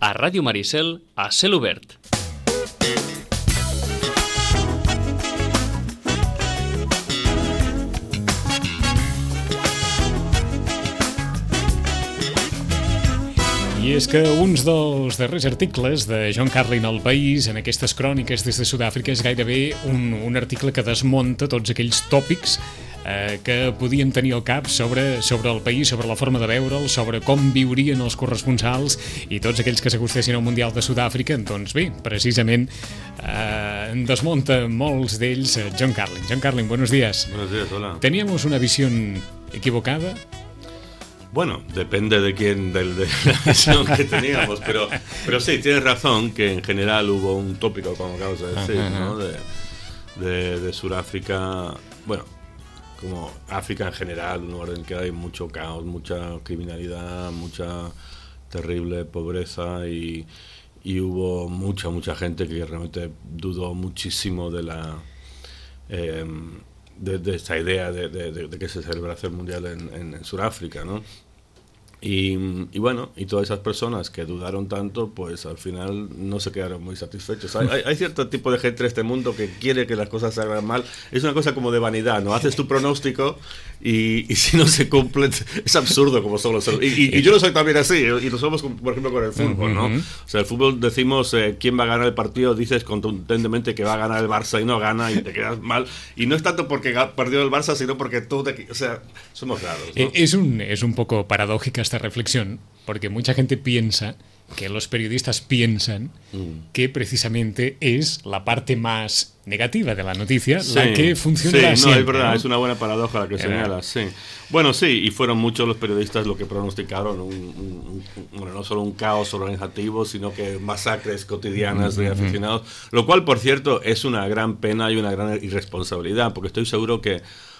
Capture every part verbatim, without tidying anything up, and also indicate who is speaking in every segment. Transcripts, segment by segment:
Speaker 1: a Ràdio Maricel, a Cel Obert.
Speaker 2: I és que uns dels darrers articles de John Carlin al País, en aquestes cròniques des de Sud-àfrica, és gairebé un, un article que desmunta tots aquells tòpics eh, que podíem tenir al cap sobre, sobre el país, sobre la forma de veure'l, sobre com viurien els corresponsals i tots aquells que s'acostessin al Mundial de Sud-àfrica. Doncs bé, precisament eh, desmunta molts d'ells John Carlin. John Carlin, buenos días.
Speaker 3: Buenos días, hola.
Speaker 2: ¿Teníamos una visión equivocada?
Speaker 3: Bueno, depende de quién, de, de la visión que teníamos, pero, pero sí, tienes razón que en general hubo un tópico, como acabas de decir, ajá, ajá. ¿no? De, de, de Sudáfrica, bueno, como África en general, un orden que hay mucho caos, mucha criminalidad, mucha terrible pobreza y, y hubo mucha, mucha gente que realmente dudó muchísimo de la... Eh, De, de esta idea de, de, de, de que se celebrase el Mundial en, en, en Sudáfrica, ¿no? Y, y bueno, y todas esas personas que dudaron tanto, pues al final no se quedaron muy satisfechos. Hay, hay, hay cierto tipo de gente en este mundo que quiere que las cosas se hagan mal. Es una cosa como de vanidad, ¿no? Haces tu pronóstico y, y si no se cumple, es absurdo como solo ser. Y, y, y yo lo soy también así, y lo somos, por ejemplo, con el fútbol, ¿no? O sea, el fútbol decimos eh, quién va a ganar el partido, dices contundentemente que va a ganar el Barça y no gana y te quedas mal. Y no es tanto porque ha perdido el Barça, sino porque tú te... O sea, somos raros, ¿no?
Speaker 2: Es un, es un poco paradójica esta reflexión, porque mucha gente piensa que los periodistas piensan mm. que precisamente es la parte más negativa de la noticia, sí, la que funciona
Speaker 3: sí,
Speaker 2: siempre.
Speaker 3: No, es verdad,
Speaker 2: ¿no?
Speaker 3: Es una buena paradoja la que señalas, sí. Bueno, sí, y fueron muchos los periodistas los que pronosticaron un, un, un, bueno, no solo un caos organizativo, sino que masacres cotidianas de aficionados, lo cual, por cierto, es una gran pena y una gran irresponsabilidad, porque estoy seguro que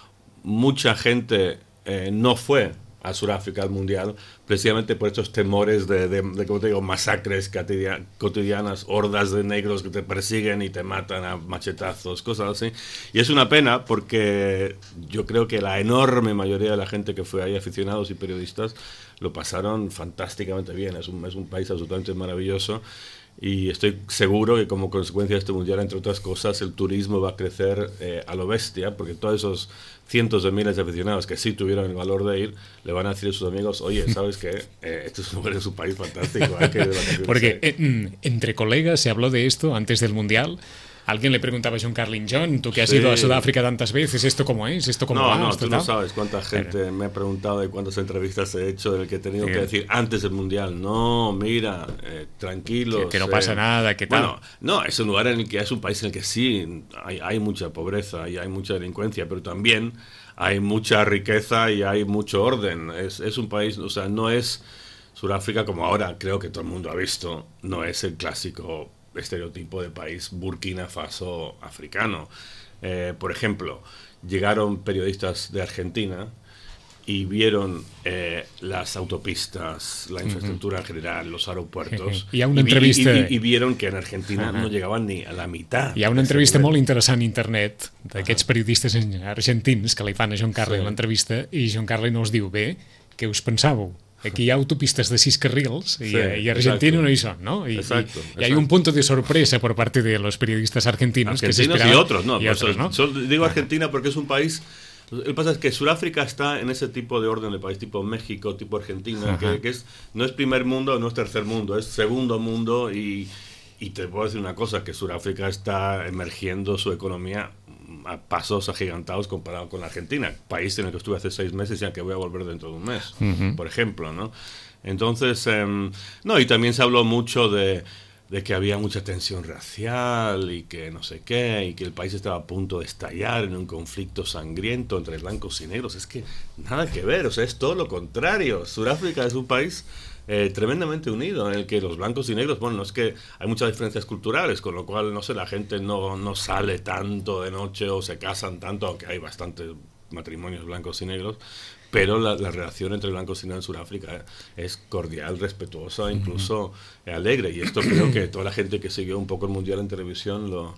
Speaker 3: mucha gente eh, no fue a Sudáfrica al Mundial, precisamente por estos temores de, de, de como te digo, masacres cotidianas, hordas de negros que te persiguen y te matan a machetazos, cosas así. Y es una pena porque yo creo que la enorme mayoría de la gente que fue ahí, aficionados y periodistas, lo pasaron fantásticamente bien. Es un, es un país absolutamente maravilloso. Y estoy seguro que como consecuencia de este Mundial, entre otras cosas, el turismo va a crecer eh, a lo bestia, porque todos esos cientos de miles de aficionados que sí tuvieron el valor de ir, le van a decir a sus amigos, oye, ¿sabes qué? Eh, este es un lugar, es un país fantástico. Hay que ir de vacaciones.
Speaker 2: Porque eh, entre colegas se habló de esto antes del Mundial. Alguien le preguntaba a John Carlin, John, tú que has sí. ido a Sudáfrica tantas veces, ¿esto cómo es? ¿Esto cómo
Speaker 3: no,
Speaker 2: va?
Speaker 3: No,
Speaker 2: ¿Esto
Speaker 3: tú
Speaker 2: tal?
Speaker 3: no sabes cuánta gente Pero... me ha preguntado de cuántas entrevistas he hecho, del que he tenido sí. que decir antes del Mundial, no, mira, eh, tranquilos.
Speaker 2: Que, que no pasa eh, nada, ¿qué tal?
Speaker 3: Bueno, no, es un lugar en el que es un país en el que sí, hay, hay mucha pobreza y hay mucha delincuencia, pero también hay mucha riqueza y hay mucho orden. Es, es un país, o sea, no es Sudáfrica como ahora creo que todo el mundo ha visto, no es el clásico estereotipo de país Burkina Faso africano. Eh, por ejemplo, llegaron periodistas de Argentina y vieron eh, las autopistas, la infraestructura en general, los aeropuertos,
Speaker 2: y, a una entrevista...
Speaker 3: y, y, y vieron que en Argentina uh-huh. no llegaven ni a la mitad.
Speaker 2: Hi ha una entrevista molt interessant a internet d'aquests uh-huh. periodistes argentins que li fan a John Carlin sí. l'entrevista, i John Carlin els diu, bé, què us pensàveu? Aquí hi ha autopistas de sis carriles y, sí, y Argentina exacto. no hi son, ¿no? Y, exacto, y, exacto. y hay un punto de sorpresa por parte de los periodistas argentinos.
Speaker 3: Argentinos
Speaker 2: que se esperaban,
Speaker 3: y otros, ¿no?
Speaker 2: Y
Speaker 3: pues
Speaker 2: otros, ¿no?
Speaker 3: Solo digo Argentina porque es un país... Lo que pasa es que Sudáfrica está en ese tipo de orden de país, tipo México, tipo Argentina, que, que es no es primer mundo, no es tercer mundo, es segundo mundo y, y te puedo decir una cosa, que Sudáfrica está emergiendo su economía a pasos agigantados comparado con la Argentina, país en el que estuve hace seis meses y al que voy a volver dentro de un mes, uh-huh. por ejemplo, ¿no? Entonces, eh, no, y también se habló mucho de, de que había mucha tensión racial y que no sé qué, y que el país estaba a punto de estallar en un conflicto sangriento entre blancos y negros. Es que nada que ver, o sea, es todo lo contrario. Sudáfrica es un país Eh, tremendamente unido, en el que los blancos y negros, bueno, no es que hay muchas diferencias culturales, con lo cual, no sé, la gente no, no sale tanto de noche o se casan tanto, aunque hay bastantes matrimonios blancos y negros, pero la, la relación entre blancos y negros en Sudáfrica es cordial, respetuosa, incluso uh-huh. alegre, y esto creo que toda la gente que siguió un poco el Mundial en televisión lo,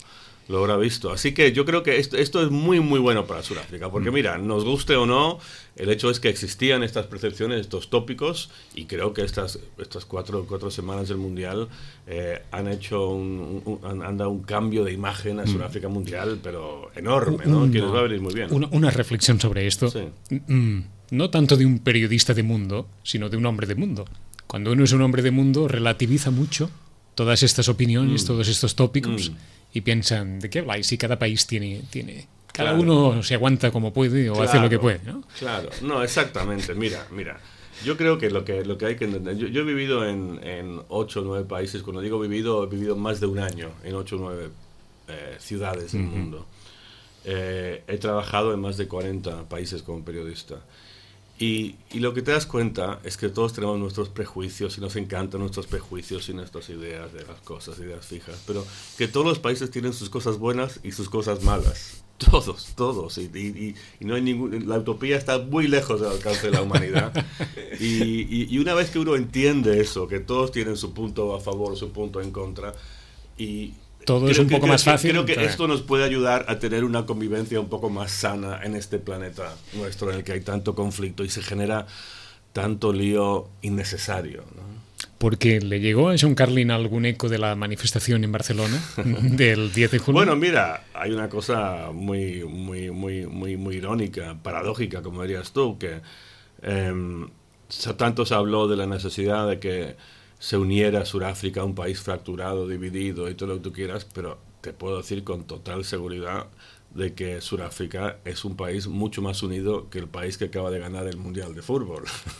Speaker 3: lo habrá visto. Así que yo creo que esto, esto es muy, muy bueno para Sudáfrica, porque mira, nos guste o no, el hecho es que existían estas percepciones, estos tópicos, y creo que estas, estas cuatro, cuatro semanas del Mundial eh, han hecho un, un, han, han dado un cambio de imagen a Sudáfrica mundial, pero enorme, ¿no?
Speaker 2: Una,
Speaker 3: que les va a venir muy bien.
Speaker 2: Una, una reflexión sobre esto,
Speaker 3: sí.
Speaker 2: No tanto de un periodista de mundo, sino de un hombre de mundo. Cuando uno es un hombre de mundo, relativiza mucho todas estas opiniones, mm. todos estos tópicos, mm. y piensan, ¿de qué habláis? Si cada país tiene... tiene cada claro. uno se aguanta como puede o claro, hace lo que puede, ¿no?
Speaker 3: Claro, no, exactamente. Mira, mira, yo creo que lo que, lo que hay que entender... Yo, yo he vivido en, en ocho o nueve países. Cuando digo vivido, he vivido más de un año en ocho o nueve eh, ciudades del uh-huh. mundo. Eh, he trabajado en más de cuarenta países como periodista. Y, y lo que te das cuenta es que todos tenemos nuestros prejuicios y nos encantan nuestros prejuicios y nuestras ideas de las cosas, ideas fijas, pero que todos los países tienen sus cosas buenas y sus cosas malas. Todos, todos. Y, y, y no hay ningún, la utopía está muy lejos del alcance de la humanidad. Y, y, y una vez que uno entiende eso, que todos tienen su punto a favor, su punto en contra, y
Speaker 2: todo
Speaker 3: creo
Speaker 2: es un
Speaker 3: que,
Speaker 2: poco
Speaker 3: creo,
Speaker 2: más fácil.
Speaker 3: Creo que claro. esto nos puede ayudar a tener una convivencia un poco más sana en este planeta nuestro, en el que hay tanto conflicto y se genera tanto lío innecesario, ¿no?
Speaker 2: Porque le llegó a John Carlin algún eco de la manifestación en Barcelona del diez de junio.
Speaker 3: Bueno, mira, hay una cosa muy, muy, muy, muy, muy irónica, paradójica, como dirías tú, que eh, tanto se habló de la necesidad de que se uniera Sudáfrica a un país fracturado, dividido y todo lo que tú quieras, pero te puedo decir con total seguridad de que Sudáfrica es un país mucho más unido que el país que acaba de ganar el Mundial de Fútbol.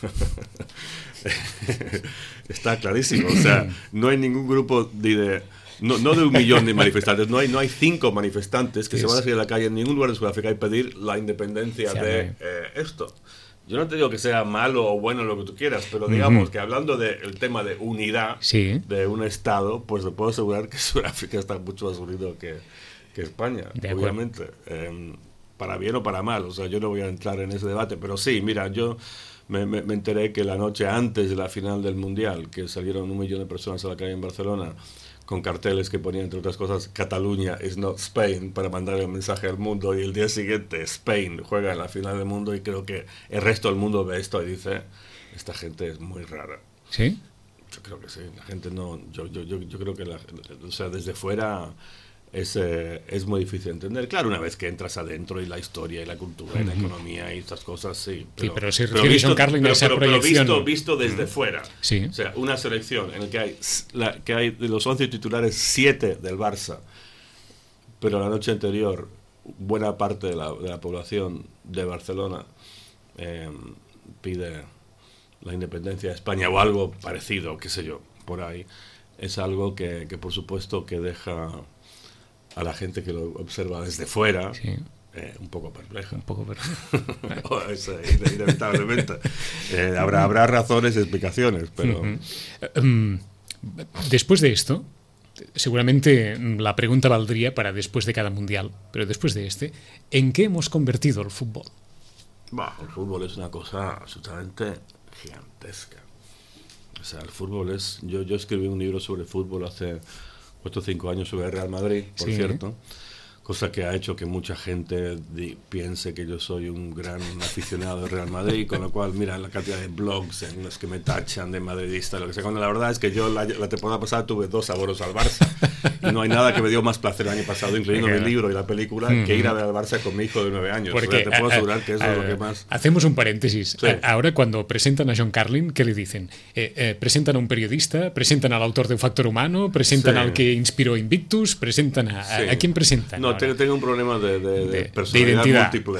Speaker 3: Está clarísimo. O sea, no hay ningún grupo de... de no, no de un millón de manifestantes, no hay, no hay cinco manifestantes que sí, se van a salir a la calle en ningún lugar de Sudáfrica y pedir la independencia sí, de eh, esto. Yo no te digo que sea malo o bueno lo que tú quieras, pero digamos uh-huh. que hablando del tema de unidad sí. de un Estado, pues te puedo asegurar que Sudáfrica está mucho más unido que, que España, obviamente. Eh, para bien o para mal, o sea, yo no voy a entrar en ese debate, pero sí, mira, yo me, me, me enteré que la noche antes de la final del Mundial, que salieron un millón de personas a la calle en Barcelona, con carteles que ponían, entre otras cosas, Cataluña is not Spain, para mandar el mensaje al mundo, y el día siguiente Spain juega en la final del mundo, y creo que el resto del mundo ve esto y dice, esta gente es muy rara.
Speaker 2: ¿Sí?
Speaker 3: Yo creo que sí, la gente no, yo, yo, yo, yo creo que, la, o sea, desde fuera es, eh, es muy difícil entender. Claro, una vez que entras adentro y la historia y la cultura uh-huh. y la economía y estas cosas, sí.
Speaker 2: Pero, sí, pero si refieres a John Carlin a esa
Speaker 3: pero,
Speaker 2: proyección...
Speaker 3: Pero visto, visto desde uh-huh. fuera.
Speaker 2: Sí.
Speaker 3: O sea, una selección en la que hay, la, que hay de los once titulares, siete del Barça, pero la noche anterior buena parte de la, de la población de Barcelona eh, pide la independencia de España o algo parecido, qué sé yo, por ahí. Es algo que, que por supuesto que deja a la gente que lo observa desde fuera sí. eh, un poco perpleja.
Speaker 2: Un poco perpleja.
Speaker 3: Es, eh, inevitablemente. Eh, habrá, habrá razones y explicaciones, pero...
Speaker 2: Uh-huh. um, después de esto, seguramente la pregunta valdría para después de cada mundial, pero después de este, ¿en qué hemos convertido el fútbol?
Speaker 3: Bah, el fútbol es una cosa absolutamente gigantesca. O sea, el fútbol es... Yo, yo escribí un libro sobre fútbol hace cuatro o cinco años sobre el Real Madrid, por sí. cierto, cosa que ha hecho que mucha gente di, piense que yo soy un gran aficionado del Real Madrid, con lo cual, mira la cantidad de blogs en los que me tachan de madridista, lo que sea, cuando la verdad es que yo la, la temporada pasada tuve dos sabores al Barça, y no hay nada que me dio más placer el año pasado, incluyendo mi libro y la película, mm-hmm. que ir a ver al Barça con mi hijo de nueve años. Porque, o sea, te puedo asegurar que eso a, a, es lo que más...
Speaker 2: Hacemos un paréntesis. Sí. Ahora, cuando presentan a John Carlin, ¿qué le dicen? Eh, eh, presentan a un periodista, presentan al autor de Un Factor Humano, presentan sí. al que inspiró Invictus, presentan a... Sí. ¿A, ¿a quién presentan?
Speaker 3: No, tengo, tengo un problema de, de, de, de personalidad de múltiple.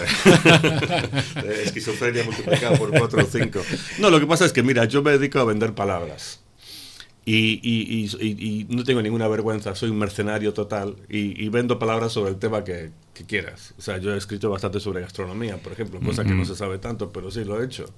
Speaker 3: De esquizofrenia multiplicada por cuatro o cinco. No, lo que pasa es que, mira, yo me dedico a vender palabras. Y, y, y, y no tengo ninguna vergüenza, soy un mercenario total y, y vendo palabras sobre el tema que, que quieras. O sea, yo he escrito bastante sobre gastronomía, por ejemplo, cosa mm-hmm. que no se sabe tanto, pero sí lo he hecho.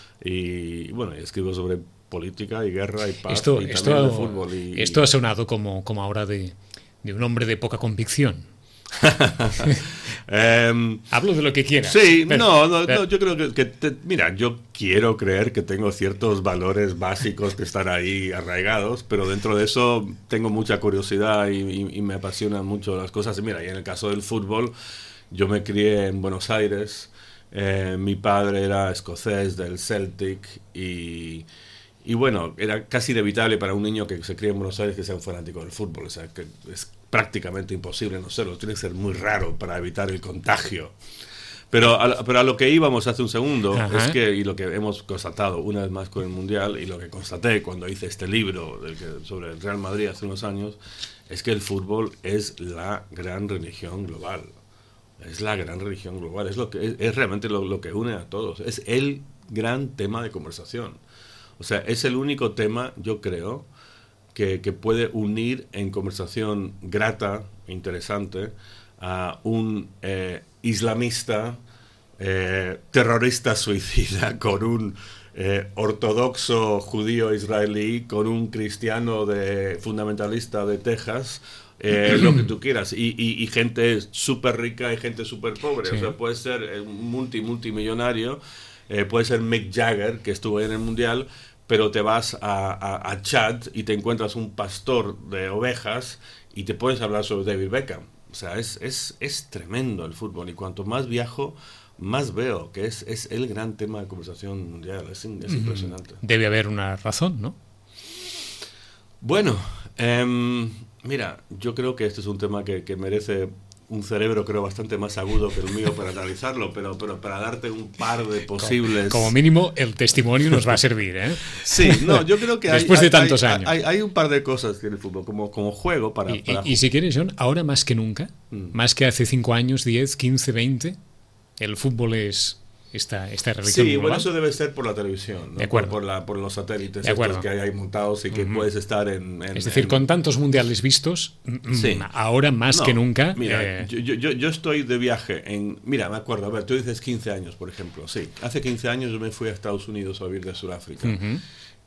Speaker 3: Y bueno, escribo sobre política y guerra y paz
Speaker 2: esto,
Speaker 3: y
Speaker 2: esto,
Speaker 3: también de fútbol. Y,
Speaker 2: esto ha sonado como, como ahora de, de un hombre de poca convicción.
Speaker 3: um,
Speaker 2: Hablo de lo que quieras.
Speaker 3: Sí,
Speaker 2: pero,
Speaker 3: no, no,
Speaker 2: pero...
Speaker 3: no, yo creo que, que te, mira, yo quiero creer que tengo ciertos valores básicos que están ahí arraigados, pero dentro de eso tengo mucha curiosidad y, y, y me apasionan mucho las cosas. Y mira, y en el caso del fútbol, yo me crié en Buenos Aires, eh, mi padre era escocés del Celtic y... Y bueno, era casi inevitable para un niño que se cría en Buenos Aires que sea un fanático del fútbol. O sea, que es prácticamente imposible no serlo. Tiene que ser muy raro para evitar el contagio. Pero a, pero a lo que íbamos hace un segundo, Ajá. es que, y lo que hemos constatado una vez más con el Mundial, y lo que constaté cuando hice este libro del que, sobre el Real Madrid hace unos años, es que el fútbol es la gran religión global. Es la gran religión global. Es, lo que, es, es realmente lo, lo que une a todos. Es el gran tema de conversación. O sea, es el único tema, yo creo, que, que puede unir en conversación grata, interesante, a un eh, islamista, eh, terrorista suicida, con un eh, ortodoxo judío israelí, con un cristiano de, fundamentalista de Texas, eh, lo que tú quieras, y, y, y gente súper rica y gente súper pobre. Sí. O sea, puede ser un multi, multimillonario, eh, puede ser Mick Jagger, que estuvo en el Mundial, pero te vas a, a, a Chad y te encuentras un pastor de ovejas y te puedes hablar sobre David Beckham. O sea, es, es, es tremendo el fútbol, y cuanto más viajo, más veo que es, es el gran tema de conversación mundial. Es, es impresionante.
Speaker 2: Debe haber una razón, ¿no?
Speaker 3: Bueno, eh, mira, yo creo que este es un tema que, que merece un cerebro, creo, bastante más agudo que el mío para analizarlo, pero, pero para darte un par de posibles...
Speaker 2: Como, como mínimo, el testimonio nos va a servir, ¿eh?
Speaker 3: Sí, no, yo creo que hay...
Speaker 2: Después de
Speaker 3: hay,
Speaker 2: tantos
Speaker 3: hay,
Speaker 2: años.
Speaker 3: Hay, hay un par de cosas que en el fútbol, como, como juego para...
Speaker 2: Y,
Speaker 3: para...
Speaker 2: y, y si quieres, John, ahora más que nunca, mm. más que hace cinco años, diez, quince, veinte, el fútbol es... Esta, esta religión
Speaker 3: sí,
Speaker 2: global.
Speaker 3: Bueno, eso debe ser por la televisión, ¿no?
Speaker 2: De acuerdo.
Speaker 3: Por, por, la, por los satélites estos que hay ahí montados y que uh-huh. puedes estar en, en...
Speaker 2: Es decir, en... con tantos mundiales vistos, sí. ahora más
Speaker 3: no,
Speaker 2: que nunca...
Speaker 3: Mira,
Speaker 2: eh...
Speaker 3: yo, yo, yo estoy de viaje en... Mira, me acuerdo, a ver, tú dices quince años, por ejemplo. Sí, hace quince años yo me fui a Estados Unidos a vivir de Sudáfrica. Uh-huh.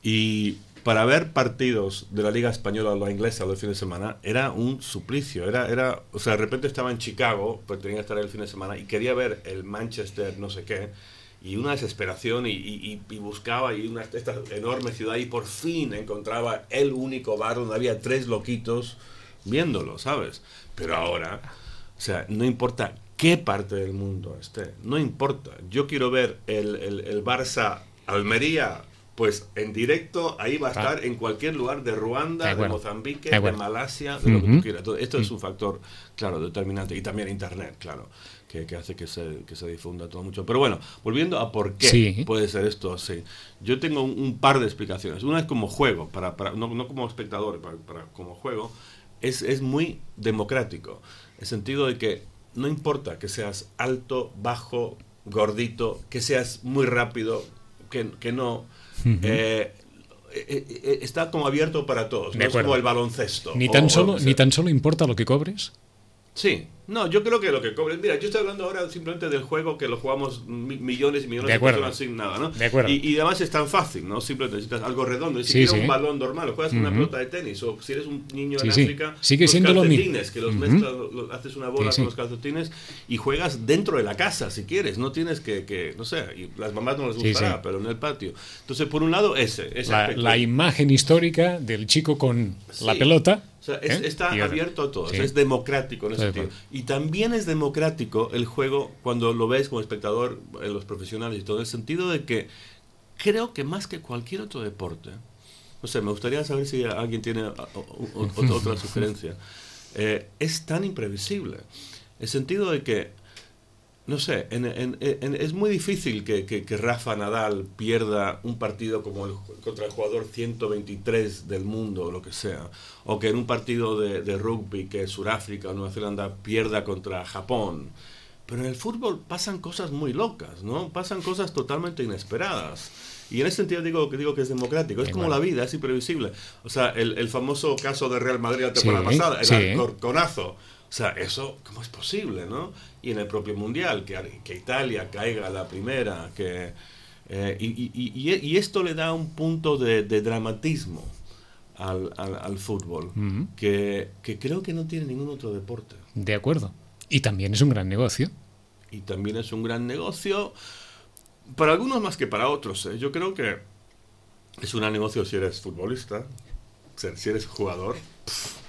Speaker 3: Y para ver partidos de la Liga Española o la inglesa los fines de semana era un suplicio. Era, era, o sea, de repente estaba en Chicago, pues tenía que estar el fin de semana, y quería ver el Manchester no sé qué, y una desesperación, y, y, y buscaba y una, esta enorme ciudad, y por fin encontraba el único bar donde había tres loquitos viéndolo, ¿sabes? Pero ahora, o sea, no importa qué parte del mundo esté, no importa. Yo quiero ver el, el, el Barça Almería, pues en directo, ahí va a estar, ah. en cualquier lugar de Ruanda, de, de Mozambique, de, de Malasia, de uh-huh. lo que tú quieras. Entonces, esto uh-huh. es un factor, claro, determinante. Y también Internet, claro, que, que hace que se, que se difunda todo mucho. Pero bueno, volviendo a por qué sí. puede ser esto así. Yo tengo un, un par de explicaciones. Una es como juego, para, para, no, no como espectador, para, para, como juego, es, es muy democrático. En el sentido de que no importa que seas alto, bajo, gordito, que seas muy rápido, que, que no... Uh-huh. eh, eh, eh, está como abierto para todos, no es como el baloncesto.
Speaker 2: Ni tan,
Speaker 3: o,
Speaker 2: solo,
Speaker 3: o sea,
Speaker 2: ni tan solo importa lo que cobres.
Speaker 3: Sí, no, yo creo que lo que cobres... Mira, yo estoy hablando ahora simplemente del juego que lo jugamos mi, millones y millones de, de personas sin nada, ¿no?
Speaker 2: De acuerdo.
Speaker 3: Y, y además es tan fácil, ¿no? Simplemente necesitas algo redondo. Ni
Speaker 2: sí,
Speaker 3: siquiera
Speaker 2: sí.
Speaker 3: un balón normal, o juegas con uh-huh. una pelota de tenis, o si eres un niño
Speaker 2: sí,
Speaker 3: en
Speaker 2: sí.
Speaker 3: África,
Speaker 2: sigue
Speaker 3: los
Speaker 2: siendo
Speaker 3: calcetines,
Speaker 2: lo
Speaker 3: que los
Speaker 2: uh-huh.
Speaker 3: mezclas, lo, haces una bola
Speaker 2: sí, sí.
Speaker 3: con los calcetines y juegas dentro de la casa, si quieres. No tienes que, que no sé, y las mamás no les gustará, sí, sí. pero en el patio. Entonces, por un lado, ese. ese
Speaker 2: la, la imagen histórica del chico con sí. la pelota.
Speaker 3: O sea, es,
Speaker 2: ¿Eh?
Speaker 3: está abierto a todo,
Speaker 2: sí.
Speaker 3: o sea, es democrático en ese sentido. Y también es democrático el juego cuando lo ves como espectador, eh, los profesionales y todo, en el sentido de que creo que más que cualquier otro deporte, no sé, me gustaría saber si alguien tiene o, o, o, otra sugerencia, eh, es tan imprevisible. El sentido de que, no sé, en, en, en, es muy difícil que, que, que Rafa Nadal pierda un partido como el, contra el jugador ciento veintitrés del mundo o lo que sea, o que en un partido de, de rugby que Sudáfrica o Nueva Zelanda pierda contra Japón. Pero en el fútbol pasan cosas muy locas, ¿no? Pasan cosas totalmente inesperadas. Y en ese sentido digo que digo que es democrático. Es como la vida, es imprevisible. O sea, el, el famoso caso de Real Madrid la temporada sí, pasada, el sí. Alcorconazo. O sea, eso, ¿cómo es posible, no? Y en el propio Mundial, que, que Italia caiga la primera, que eh, y, y, y, y esto le da un punto de, de dramatismo al, al, al fútbol, uh-huh. que, que creo que no tiene ningún otro deporte.
Speaker 2: De acuerdo. Y también es un gran negocio.
Speaker 3: Y también es un gran negocio, para algunos más que para otros. ¿eh? Yo creo que es un gran negocio si eres futbolista, o sea, si eres jugador. Pff.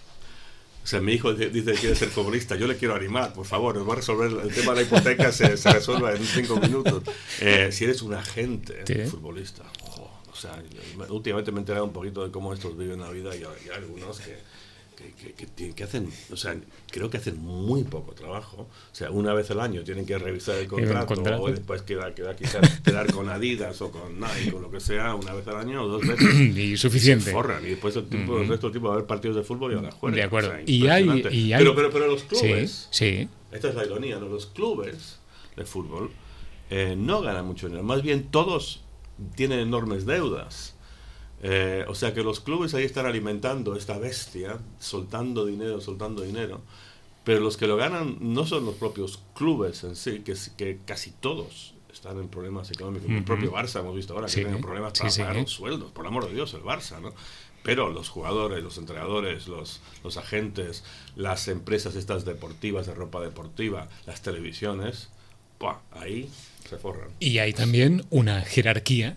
Speaker 3: O sea, mi hijo dice que quiere ser futbolista, yo le quiero animar, por favor, nos va a resolver el tema de la hipoteca, se, se resuelva en cinco minutos. Eh, si eres un agente ¿Sí? futbolista, jo, o sea, últimamente me he enterado un poquito de cómo estos viven la vida y hay, hay algunos que, que, que, que, que hacen, o sea, creo que hacen muy poco trabajo. O sea, una vez al año tienen que revisar el contrato, el contrato. o después quedar, quedar, quizás, quedar con Adidas o con Nike o lo que sea, una vez al año o dos veces.
Speaker 2: Y suficiente.
Speaker 3: Se forran, y después el, tipo, el resto del tiempo va a haber partidos de fútbol y a la juega.
Speaker 2: De acuerdo.
Speaker 3: O sea,
Speaker 2: y, hay, y hay...
Speaker 3: Pero, pero, pero los clubes,
Speaker 2: sí, sí.
Speaker 3: esta es la ironía, ¿no? Los clubes de fútbol eh, no ganan mucho dinero, más bien todos tienen enormes deudas. Eh, o sea que los clubes ahí están alimentando esta bestia, soltando dinero, soltando dinero, pero los que lo ganan no son los propios clubes en sí, que, que casi todos están en problemas económicos. Uh-huh. El propio Barça hemos visto ahora que sí, tiene problemas para sí, pagar sí. los sueldos, por el amor de Dios, el Barça, ¿no? Pero los jugadores, los entrenadores, los, los agentes, las empresas estas deportivas, de ropa deportiva, las televisiones, ¡buah! Ahí se forran.
Speaker 2: Y hay también una jerarquía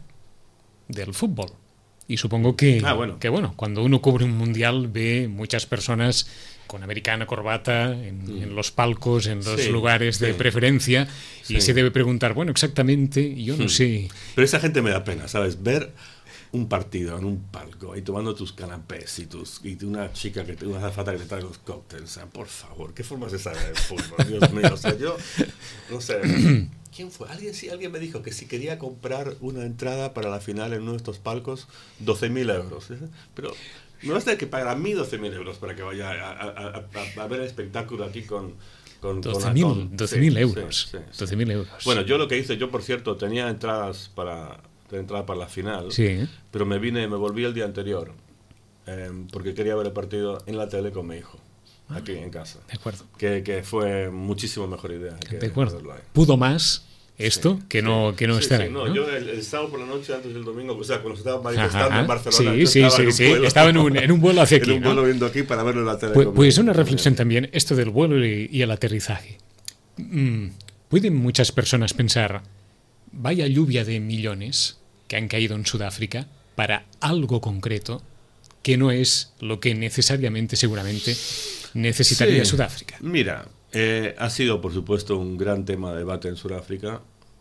Speaker 2: del fútbol. Y supongo que,
Speaker 3: ah, bueno.
Speaker 2: que, bueno, cuando uno cubre un mundial ve muchas personas con americana, corbata, en, mm. en los palcos, en los sí, lugares de sí. preferencia, sí. y se debe preguntar, bueno, exactamente, yo no mm. sé...
Speaker 3: Pero esa gente me da pena, ¿sabes? Ver un partido en un palco, ahí tomando tus canapés y, tus, y una chica, que una azafata que te trae los cócteles, o sea, por favor, ¿qué forma es esa de fútbol? Dios mío, o sea, yo, no sé... ¿Quién fue? Alguien sí, alguien me dijo que si quería comprar una entrada para la final en uno de estos palcos, doce mil euros. Pero me vas a tener que pagar a mí doce mil euros para que vaya a, a, a, a ver el espectáculo aquí con... con
Speaker 2: doce mil sí, euros. Sí, sí, doce mil euros.
Speaker 3: Bueno, yo lo que hice, yo por cierto, tenía entradas para, entrada para la final,
Speaker 2: sí.
Speaker 3: pero me vine, me volví el día anterior, eh, porque quería ver el partido en la tele con mi hijo. Aquí en casa.
Speaker 2: De acuerdo.
Speaker 3: Que, que fue muchísimo mejor idea. Que
Speaker 2: de acuerdo. ¿Pudo más esto
Speaker 3: sí,
Speaker 2: que no,
Speaker 3: sí,
Speaker 2: que no
Speaker 3: sí,
Speaker 2: estar
Speaker 3: sí,
Speaker 2: ahí?
Speaker 3: No,
Speaker 2: ¿no?
Speaker 3: Yo el, el sábado por la noche, antes del domingo, o sea, cuando se estaba manifestando ajá,
Speaker 2: ajá.
Speaker 3: en Barcelona,
Speaker 2: sí,
Speaker 3: yo
Speaker 2: sí,
Speaker 3: estaba,
Speaker 2: sí,
Speaker 3: en, un
Speaker 2: sí.
Speaker 3: vuelo,
Speaker 2: estaba en un, en un vuelo hacia aquí.
Speaker 3: En un vuelo
Speaker 2: ¿no?
Speaker 3: viendo aquí para verlo en la tele.
Speaker 2: Pues, pues una reflexión también, esto del vuelo y, y el aterrizaje. Mm, ¿Pueden muchas personas pensar, vaya lluvia de millones que han caído en Sudáfrica para algo concreto que no es lo que necesariamente, seguramente, necesitaría
Speaker 3: sí.
Speaker 2: Sudáfrica?
Speaker 3: Mira, eh, ha sido, por supuesto, un gran tema de debate en Sudáfrica,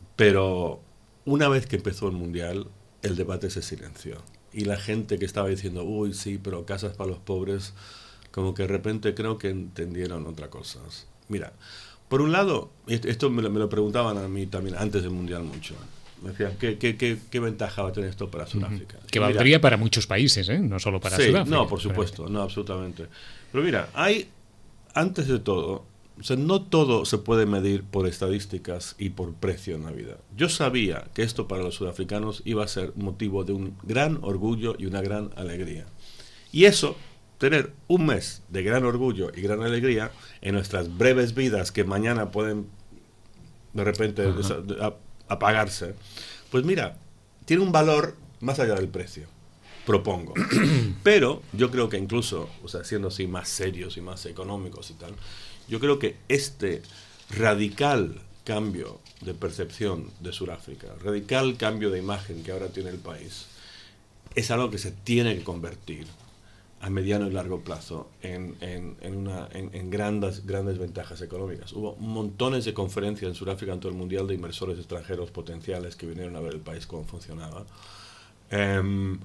Speaker 3: pero una vez que empezó el Mundial, el debate se silenció. Y la gente que estaba diciendo, uy, sí, pero casas para los pobres, como que de repente creo que entendieron otra cosa. Mira, por un lado, esto me lo, me lo preguntaban a mí también antes del Mundial mucho. Me decían, ¿qué, qué, qué, qué ventaja va a tener esto para Sudáfrica?
Speaker 2: Que valdría mira, para muchos países, ¿eh? No solo para
Speaker 3: sí,
Speaker 2: Sudáfrica.
Speaker 3: No, por supuesto, no, absolutamente. Pero mira, hay, antes de todo, o sea, no todo se puede medir por estadísticas y por precio en la vida. Yo sabía que esto para los sudafricanos iba a ser motivo de un gran orgullo y una gran alegría. Y eso, tener un mes de gran orgullo y gran alegría en nuestras breves vidas que mañana pueden de repente uh-huh. apagarse, pues mira, tiene un valor más allá del precio, propongo. Pero yo creo que incluso, o sea, siendo así más serios y más económicos y tal, yo creo que este radical cambio de percepción de Sudáfrica, radical cambio de imagen que ahora tiene el país, es algo que se tiene que convertir a mediano y largo plazo en, en, en, una, en, en grandes, grandes ventajas económicas. Hubo montones de conferencias en Sudáfrica en todo el mundial de inversores extranjeros potenciales que vinieron a ver el país cómo funcionaba. Um,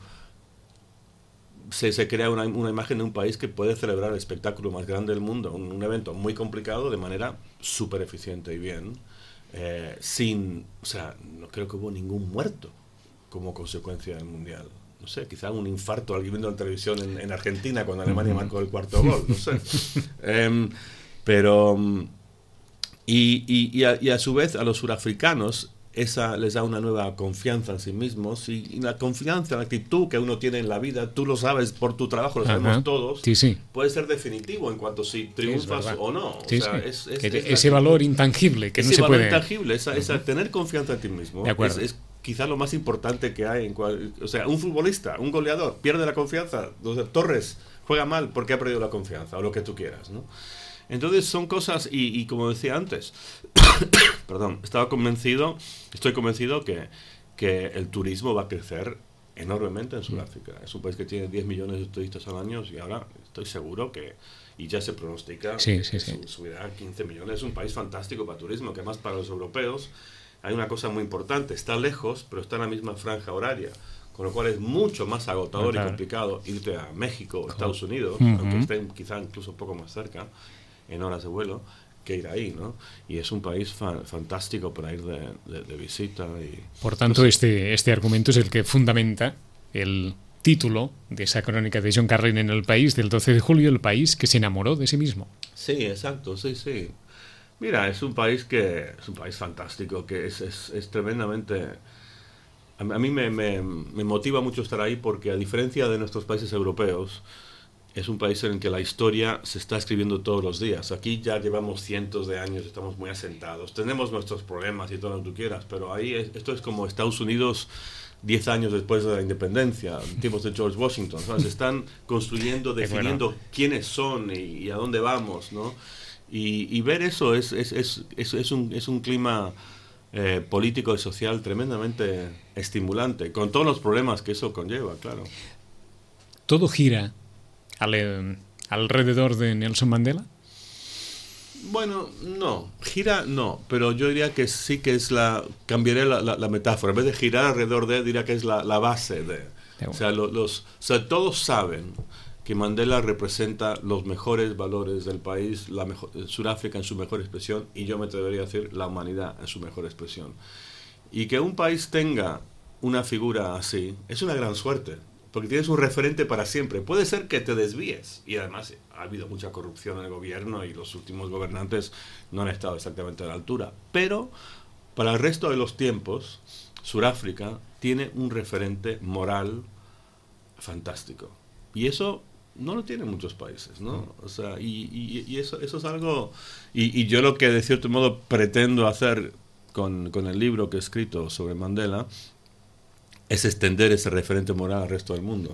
Speaker 3: se, se crea una, una imagen de un país que puede celebrar el espectáculo más grande del mundo, un, un evento muy complicado de manera súper eficiente y bien, eh, sin, o sea, no creo que hubo ningún muerto como consecuencia del mundial. No sé, quizá un infarto alguien viendo la televisión en, en Argentina cuando Alemania marcó el cuarto gol, no sé. um, pero, um, y, y, y, a, y a su vez a los surafricanos esa les da una nueva confianza en sí mismos y, y la confianza, la actitud que uno tiene en la vida, tú lo sabes por tu trabajo, lo sabemos Ajá. todos,
Speaker 2: sí, sí.
Speaker 3: puede ser definitivo en cuanto si triunfas sí, o no.
Speaker 2: Sí,
Speaker 3: o sea,
Speaker 2: sí.
Speaker 3: es, es,
Speaker 2: que
Speaker 3: es
Speaker 2: ese
Speaker 3: la,
Speaker 2: valor intangible que
Speaker 3: ese
Speaker 2: no se
Speaker 3: valor
Speaker 2: puede...
Speaker 3: intangible, esa, esa, tener confianza en ti mismo es, es quizá lo más importante que hay en cual, o sea, un futbolista, un goleador pierde la confianza, o sea, Torres juega mal porque ha perdido la confianza o lo que tú quieras, ¿no? Entonces son cosas, y, y como decía antes, perdón, estaba convencido, estoy convencido que, que el turismo va a crecer enormemente en Sudáfrica. Es un país que tiene diez millones de turistas al año y ahora estoy seguro que, y ya se pronostica,
Speaker 2: sí,
Speaker 3: que,
Speaker 2: sí,
Speaker 3: que
Speaker 2: sí.
Speaker 3: subirá a quince millones. Es un país fantástico para turismo, que además para los europeos hay una cosa muy importante, está lejos, pero está en la misma franja horaria, con lo cual es mucho más agotador claro. y complicado irte a México o Estados Unidos, uh-huh. aunque estén quizá incluso un poco más cerca, en horas de vuelo, que ir ahí, ¿no? Y es un país fa- fantástico para ir de, de, de visita. Y,
Speaker 2: Por tanto, pues, este, este argumento es el que fundamenta el título de esa crónica de John Carlin en El País del doce de julio, el país que se enamoró de sí mismo.
Speaker 3: Sí, exacto, sí, sí. Mira, es un país que es un país fantástico, que es, es, es tremendamente... A mí me, me, me motiva mucho estar ahí porque, a diferencia de nuestros países europeos, es un país en el que la historia se está escribiendo todos los días. Aquí ya llevamos cientos de años, estamos muy asentados, tenemos nuestros problemas y todo lo que tú quieras, pero ahí es, esto es como Estados Unidos diez años después de la independencia, en tiempos de George Washington, ¿sabes? Se están construyendo, definiendo bueno. quiénes son y, y a dónde vamos, ¿no? Y, y ver eso es, es, es, es, es, un, es un clima eh, político y social tremendamente estimulante, con todos los problemas que eso conlleva, claro.
Speaker 2: ¿Todo gira al, alrededor de Nelson Mandela?
Speaker 3: Bueno, no, gira no, pero yo diría que sí que es la, cambiaré la, la, la metáfora, en vez de girar alrededor de, diría que es la, la base de, o sea, lo, los, o sea, todos saben que Mandela representa los mejores valores del país, la mejor, Sudáfrica en su mejor expresión, y yo me atrevería a decir la humanidad en su mejor expresión. Y que un país tenga una figura así es una gran suerte, porque tienes un referente para siempre. Puede ser que te desvíes, y además ha habido mucha corrupción en el gobierno y los últimos gobernantes no han estado exactamente a la altura, pero para el resto de los tiempos Sudáfrica tiene un referente moral fantástico, y eso no lo tienen muchos países, ¿no? O sea, y, y, y eso, eso es algo... Y, y yo lo que de cierto modo pretendo hacer con, con el libro que he escrito sobre Mandela es extender ese referente moral al resto del mundo.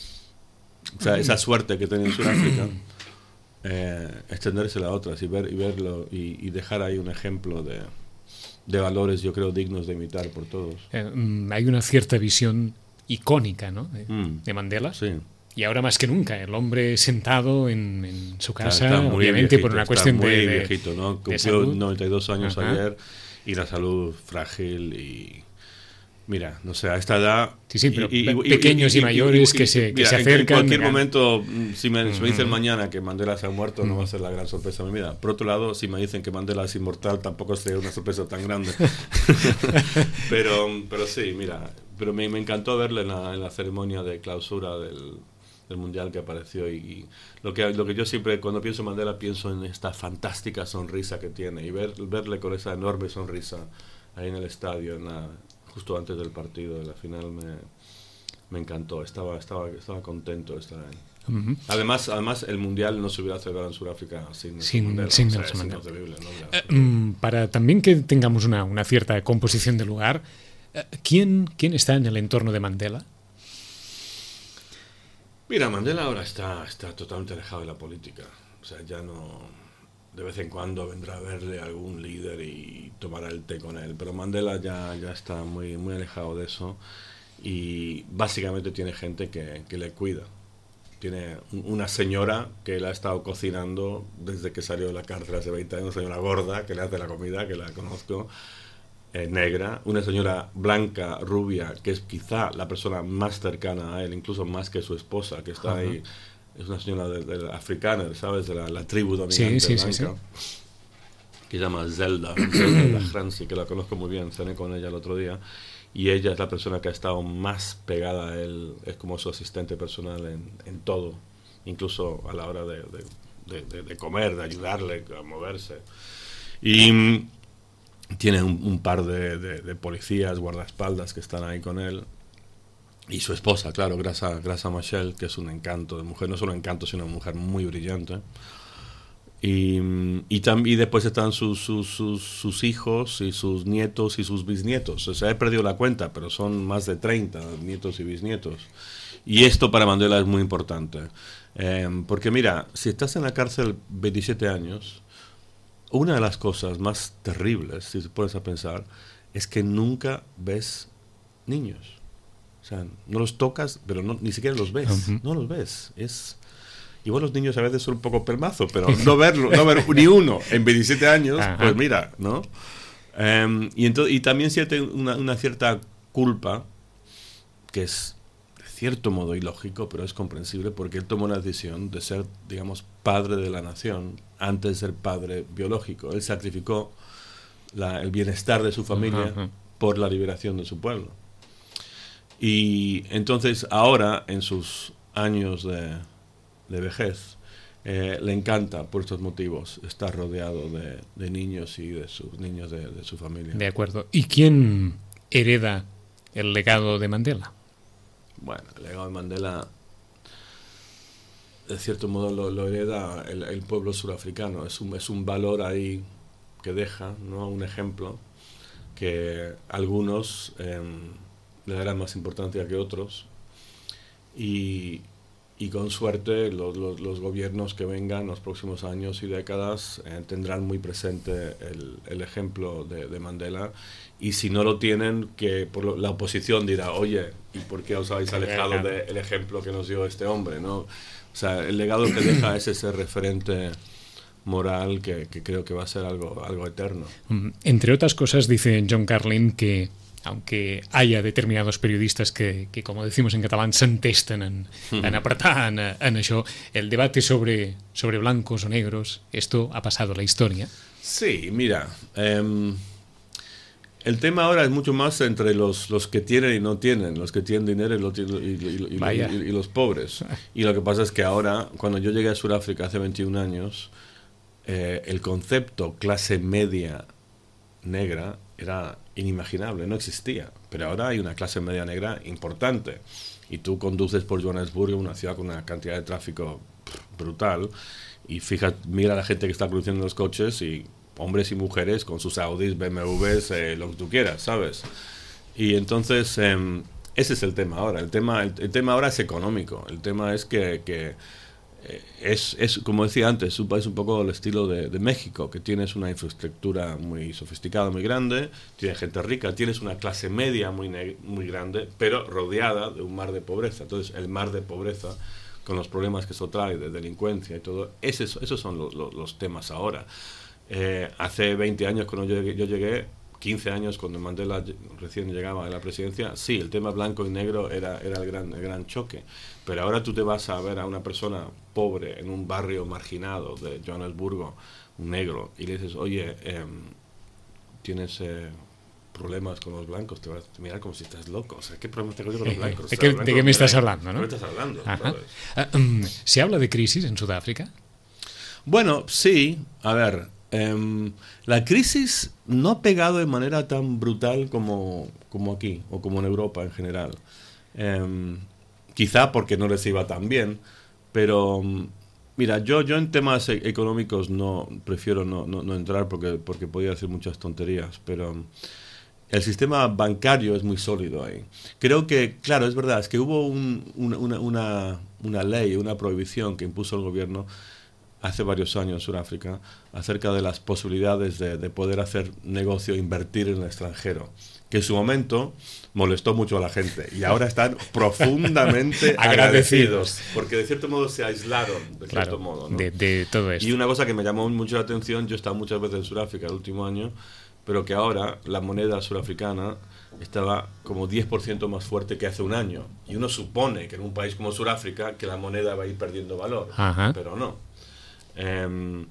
Speaker 3: O sea, esa suerte que tiene en Sudáfrica, eh, extendérsela a otras y, ver, y verlo y, y dejar ahí un ejemplo de, de valores, yo creo, dignos de imitar por todos.
Speaker 2: Eh, hay una cierta visión icónica, ¿no? De,
Speaker 3: mm,
Speaker 2: de Mandela.
Speaker 3: Sí.
Speaker 2: Y ahora más que nunca, el hombre sentado en, en su casa,
Speaker 3: está, está
Speaker 2: obviamente
Speaker 3: viejito,
Speaker 2: por una cuestión
Speaker 3: muy
Speaker 2: de,
Speaker 3: viejito, ¿no? Cumplió noventa y dos años Ajá. ayer y la salud frágil y... Mira, no sé, a esta edad...
Speaker 2: Sí, sí, pero y, y, pequeños y, y, y mayores y, y, que, se, que
Speaker 3: mira,
Speaker 2: se acercan...
Speaker 3: En cualquier mira. momento, si me, uh-huh. si me dicen mañana que Mandela se ha muerto, uh-huh. no va a ser la gran sorpresa de mi vida. Por otro lado, si me dicen que Mandela es inmortal, tampoco sería una sorpresa tan grande. pero, pero sí, mira, pero me, me encantó verle en la, en la ceremonia de clausura del, del Mundial que apareció. Y, y lo, que, lo que yo siempre, cuando pienso en Mandela, pienso en esta fantástica sonrisa que tiene. Y ver, verle con esa enorme sonrisa ahí en el estadio, en la... justo antes del partido de la final me, me encantó, estaba, estaba, estaba contento de estar ahí. Uh-huh. Además, además, el Mundial no se hubiera celebrado en Sudáfrica sin
Speaker 2: sin,
Speaker 3: Mandela.
Speaker 2: Sin
Speaker 3: o sea,
Speaker 2: Nelson
Speaker 3: es
Speaker 2: Mandela. ¿No?
Speaker 3: Eh,
Speaker 2: um, para también que tengamos una, una cierta composición de lugar, ¿quién, ¿quién está en el entorno de Mandela?
Speaker 3: Mira, Mandela ahora está, está totalmente alejado de la política. O sea, ya no... De vez en cuando vendrá a verle a algún líder y tomará el té con él, pero Mandela ya, ya está muy, muy alejado de eso y básicamente tiene gente que, que le cuida. Tiene una señora que él ha estado cocinando desde que salió de la cárcel hace veinte años, una señora gorda que le hace la comida, que la conozco, eh, negra, una señora blanca, rubia, que es quizá la persona más cercana a él, incluso más que su esposa, que está uh-huh. ahí. Es una señora de, de la africana, ¿sabes? De la, la tribu dominante
Speaker 2: sí, sí,
Speaker 3: blanca,
Speaker 2: sí, sí.
Speaker 3: que se llama Zelda, Zelda Lahransi, que la conozco muy bien, cené con ella el otro día, y ella es la persona que ha estado más pegada a él, es como su asistente personal en, en todo, incluso a la hora de, de, de, de comer, de ayudarle a moverse. Y tiene un, un par de, de, de policías, guardaespaldas que están ahí con él. Y su esposa, claro, Graça, Graça Machel, que es un encanto de mujer, no solo un encanto, sino una mujer muy brillante. Y, y, tam, y después están sus, sus, sus, sus hijos y sus nietos y sus bisnietos. O sea, he perdido la cuenta, pero son más de treinta nietos y bisnietos. Y esto para Mandela es muy importante. Eh, porque mira, si estás en la cárcel veintisiete años, una de las cosas más terribles, si te pones a pensar, es que nunca ves niños. O sea, no los tocas, pero no, ni siquiera los ves. Uh-huh. No los ves. Es... Igual los niños a veces son un poco pelmazo, pero no verlo, no ver ni uno en veintisiete años, uh-huh. Pues mira, ¿no? Um, y, ento- y también siente una, una cierta culpa, que es de cierto modo ilógico, pero es comprensible, porque él tomó la decisión de ser, digamos, padre de la nación antes de ser padre biológico. Él sacrificó la, el bienestar de su familia uh-huh. por la liberación de su pueblo. Y entonces ahora, en sus años de, de vejez, eh, le encanta, por estos motivos, estar rodeado de, de niños y de sus niños de, de su familia.
Speaker 2: De acuerdo. ¿Y quién hereda el legado de Mandela?
Speaker 3: Bueno, el legado de Mandela, de cierto modo, lo, lo hereda el, el pueblo surafricano. Es un, es un valor ahí que deja, ¿no? Un ejemplo que algunos... Eh, le darán más importancia que otros y, y con suerte los, los, los gobiernos que vengan los próximos años y décadas eh, tendrán muy presente el, el ejemplo de, de Mandela, y si no lo tienen, que por lo, la oposición dirá, oye, ¿y por qué os habéis alejado del ejemplo que nos dio este hombre, ¿no? O sea, el legado que deja es ese referente moral que, que creo que va a ser algo, algo eterno.
Speaker 2: Entre otras cosas, dice John Carlin que aunque haya determinados periodistas que, que como decimos en catalán, s'entesten en, uh-huh. en apretar en, en això, el debate sobre, sobre blancos o negros, esto ha pasado a la historia.
Speaker 3: Sí, mira, eh, el tema ahora es mucho más entre los, los que tienen y no tienen, los que tienen dinero y, lo, y, y, y, y, y los pobres. Y lo que pasa es que ahora, cuando yo llegué a Sudáfrica hace veintiún años, eh, el concepto clase media negra era inimaginable, no existía, pero ahora hay una clase media negra importante, y tú conduces por Johannesburgo, una ciudad con una cantidad de tráfico pff, brutal, y fija, mira a la gente que está conduciendo los coches, y hombres y mujeres con sus Audis, B M Ws, eh, lo que tú quieras, ¿sabes? Y entonces eh, ese es el tema ahora. El tema, el, el tema ahora es económico. El tema es que, que Es, es, como decía antes, un país un poco el estilo de, de México, que tienes una infraestructura muy sofisticada, muy grande, tienes gente rica, tienes una clase media muy, muy grande, pero rodeada de un mar de pobreza. Entonces, el mar de pobreza, con los problemas que eso trae de delincuencia y todo, ese, esos son los, los, los temas ahora. Eh, hace veinte años, cuando yo llegué, yo llegué, quince años, cuando Mandela recién llegaba a la presidencia, sí, el tema blanco y negro era, era el, gran, el gran choque. Pero ahora tú te vas a ver a una persona pobre en un barrio marginado de Johannesburgo, un negro, y le dices, oye, eh, tienes eh, problemas con los blancos, te vas a mirar como si estás loco. O sea, ¿qué problemas tengo yo con los blancos?
Speaker 2: ¿De qué,
Speaker 3: blancos,
Speaker 2: ¿de qué me estás hablando, no?
Speaker 3: ¿De qué me estás hablando?
Speaker 2: Uh, um, ¿Se habla de crisis en Sudáfrica?
Speaker 3: Bueno, sí. A ver, eh, la crisis no ha pegado de manera tan brutal como, como aquí, o como en Europa en general. Eh, Quizá porque no les iba tan bien, pero mira, yo, yo en temas e- económicos no prefiero no, no, no entrar porque, porque podría decir muchas tonterías, pero el sistema bancario es muy sólido ahí. Creo que, claro, es verdad, es que hubo un, una, una, una ley, una prohibición que impuso el gobierno hace varios años en Sudáfrica acerca de las posibilidades de, de poder hacer negocio, invertir en el extranjero, que en su momento molestó mucho a la gente y ahora están profundamente agradecidos, porque de cierto modo se aislaron, de
Speaker 2: claro,
Speaker 3: cierto modo, ¿no?
Speaker 2: de, de todo esto.
Speaker 3: Y una cosa que me llamó mucho la atención, yo he estado muchas veces en Sudáfrica el último año, pero que ahora la moneda surafricana estaba como diez por ciento más fuerte que hace un año. Y uno supone que en un país como Sudáfrica que la moneda va a ir perdiendo valor,
Speaker 2: Ajá.
Speaker 3: pero no. Um,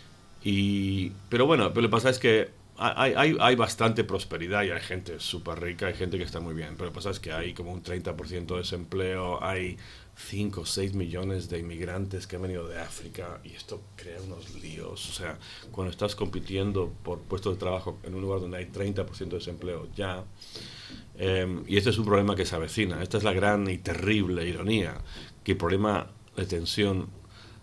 Speaker 3: y, pero bueno, pero lo que pasa es que hay, hay, hay bastante prosperidad y hay gente súper rica, hay gente que está muy bien, pero lo que pasa es que hay como un treinta por ciento de desempleo, hay cinco o seis millones de inmigrantes que han venido de África y esto crea unos líos. O sea, cuando estás compitiendo por puestos de trabajo en un lugar donde hay treinta por ciento de desempleo ya, eh, y este es un problema que se avecina. Esta es la gran y terrible ironía, que el problema de tensión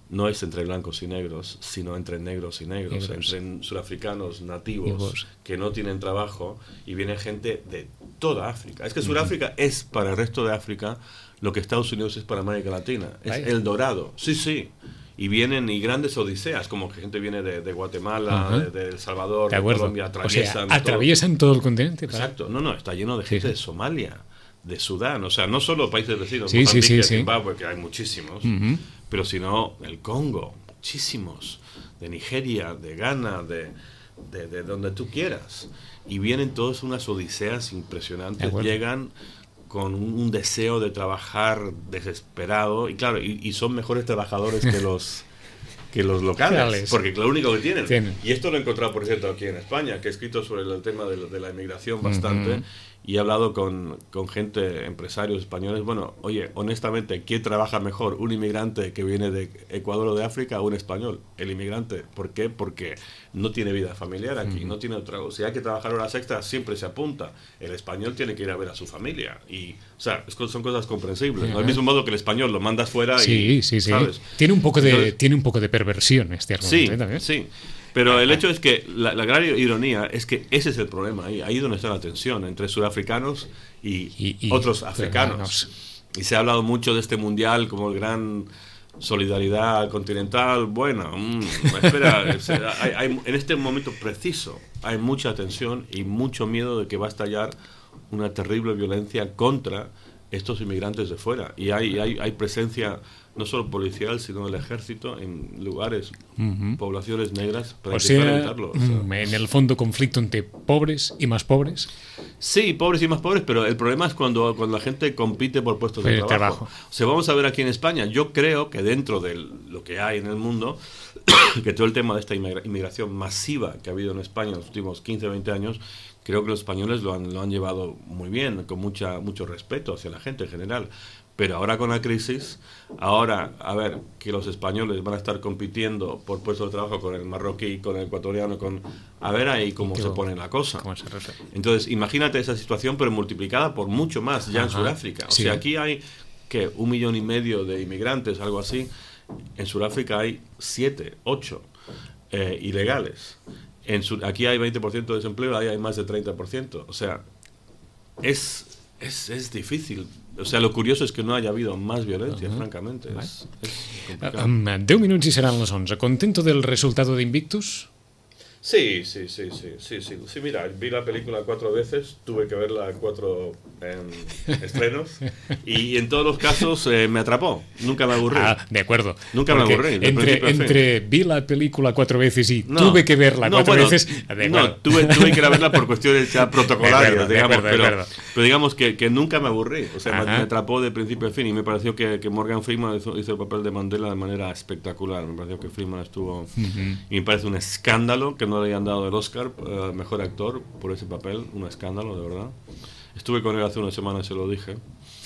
Speaker 3: no es entre blancos y negros, sino entre negros y negros,
Speaker 2: negros.
Speaker 3: entre surafricanos nativos
Speaker 2: Negros.
Speaker 3: que no tienen trabajo, y viene gente de toda África. Es que Sudáfrica uh-huh. es para el resto de África lo que Estados Unidos es para América Latina. Es Vaya. el Dorado. Sí, sí. Y vienen y grandes odiseas, como que gente viene de, de Guatemala, uh-huh. de, de El Salvador, de, de Colombia, atraviesan,
Speaker 2: o sea, atraviesan todo, todo el continente.
Speaker 3: ¿Para? Exacto. No, no, está lleno de gente sí, sí. de Somalia, de Sudán, o sea, no solo países vecinos,
Speaker 2: sí,
Speaker 3: Mozambique,
Speaker 2: sí, sí,
Speaker 3: Zimbabue, sí. que hay muchísimos, uh-huh. pero sino el Congo, muchísimos, de Nigeria, de Ghana, de, de, de donde tú quieras. Y vienen todos unas odiseas impresionantes, llegan con un deseo de trabajar desesperado, y claro, y, y son mejores trabajadores que los que los locales, porque es lo único que tienen. tienen. Y esto lo he encontrado, por cierto, aquí en España, que he escrito sobre el tema de, de la inmigración bastante, uh-huh. y he hablado con, con gente, empresarios españoles. Bueno, oye, honestamente, ¿quién trabaja mejor? ¿Un inmigrante que viene de Ecuador o de África o un español? El inmigrante. ¿Por qué? Porque no tiene vida familiar aquí, uh-huh. no tiene otra. Si hay que trabajar horas extras, siempre se apunta. El español tiene que ir a ver a su familia. Y, o sea, son cosas comprensibles. Uh-huh. ¿no? Del mismo modo que el español lo mandas fuera
Speaker 2: sí,
Speaker 3: y.
Speaker 2: Sí, sí,
Speaker 3: ¿sabes?
Speaker 2: sí. Tiene un poco de, Entonces, tiene un poco de perversión este argumento.
Speaker 3: Sí,
Speaker 2: ¿eh, también?
Speaker 3: sí. Pero el hecho es que la, la gran ironía es que ese es el problema, ahí, ahí es donde está la tensión entre sudafricanos y, y, y otros africanos. Y se ha hablado mucho de este mundial como el gran solidaridad continental. Bueno, mmm, espera, hay, hay, en este momento preciso hay mucha tensión y mucho miedo de que va a estallar una terrible violencia contra estos inmigrantes de fuera. Y hay, hay, hay presencia no solo policial, sino del ejército en lugares, uh-huh. poblaciones negras, para
Speaker 2: o sea, evitarlo. O sea, en el fondo conflicto entre pobres y más pobres.
Speaker 3: Sí, pobres y más pobres, pero el problema es cuando, cuando la gente compite por puestos de trabajo. trabajo. O sea, vamos a ver aquí en España, yo creo que dentro de lo que hay en el mundo, que todo el tema de esta inmigración masiva que ha habido en España en los últimos quince, veinte años, creo que los españoles lo han, lo han llevado muy bien, con mucha, mucho respeto hacia la gente en general. Pero ahora con la crisis, ahora, a ver, que los españoles van a estar compitiendo por puestos de trabajo con el marroquí, con el ecuatoriano, con... A ver ahí cómo se pone la cosa. Entonces, imagínate esa situación, pero multiplicada por mucho más ya Ajá. en Sudáfrica. O sí. sea, aquí hay, ¿qué? Un millón y medio de inmigrantes, algo así. En Sudáfrica hay siete, ocho eh, ilegales. En Sur, aquí hay veinte por ciento de desempleo, ahí hay más de treinta por ciento. O sea, es, es, es difícil. O sea, lo curioso es que no haya habido más violencia, uh-huh. francamente. Es, es
Speaker 2: um, deu minuts i seran les onze. ¿Contento del resultado de Invictus?
Speaker 3: Sí, sí, sí, sí, sí, sí, sí. Mira, vi la película cuatro veces, tuve que verla en cuatro eh, estrenos y en todos los casos eh, me atrapó, nunca me aburrí.
Speaker 2: Ah, de acuerdo.
Speaker 3: Nunca
Speaker 2: Porque
Speaker 3: me aburrí.
Speaker 2: Entre, entre vi la película cuatro veces y no, tuve que verla
Speaker 3: no,
Speaker 2: cuatro
Speaker 3: bueno,
Speaker 2: veces.
Speaker 3: No, tuve, tuve que ir a verla por cuestiones ya protocolarias,
Speaker 2: verdad,
Speaker 3: digamos,
Speaker 2: verdad,
Speaker 3: pero,
Speaker 2: verdad.
Speaker 3: pero digamos que, que nunca me aburrí. O sea, me, me atrapó de principio a fin y me pareció que, que Morgan Freeman hizo, hizo el papel de Mandela de manera espectacular. Me pareció que Freeman estuvo... Uh-huh. Y me parece un escándalo que no le hayan dado el Oscar Uh, mejor actor por ese papel, un escándalo, de verdad. Estuve con él hace unas semanas, se lo dije.